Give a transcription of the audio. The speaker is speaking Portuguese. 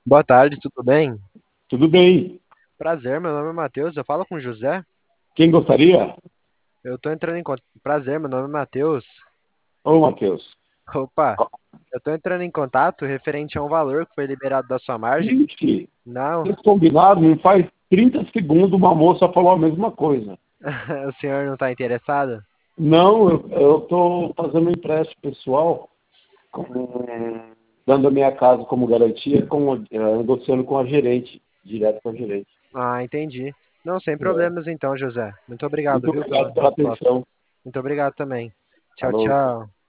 Boa tarde, tudo bem? Tudo bem? Prazer, meu nome é Matheus, eu falo com o José. Quem gostaria? Eu tô entrando em contato. Prazer, meu nome é Matheus. Ô, Matheus. Opa, eu tô entrando em contato referente a um valor que foi liberado da sua margem. Gente, Não, vocês combinaram, não faz 30 segundos uma moça falou a mesma coisa. o senhor não está interessado? Não, eu estou fazendo um empréstimo pessoal, dando a minha casa como garantia, negociando com a gerente, direto com a gerente. Ah, entendi. Não, sem É. problemas então, José. Muito obrigado, Muito viu, pela obrigado pela resposta. atenção. Muito obrigado também. Tchau, Falou. tchau.